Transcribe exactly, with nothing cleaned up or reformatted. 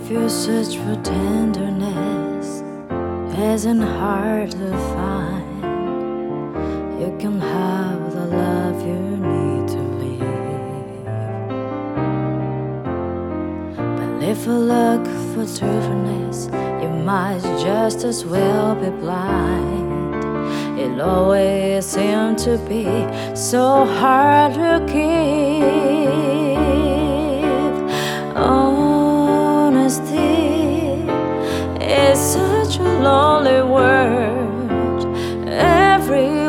you search for tenderness, isn't hard to find. You can have the love you need to live. But if you look for truthfulness, you might just as well be blind. It always seems to be so hard to keep. Honesty is such a lonely word. Every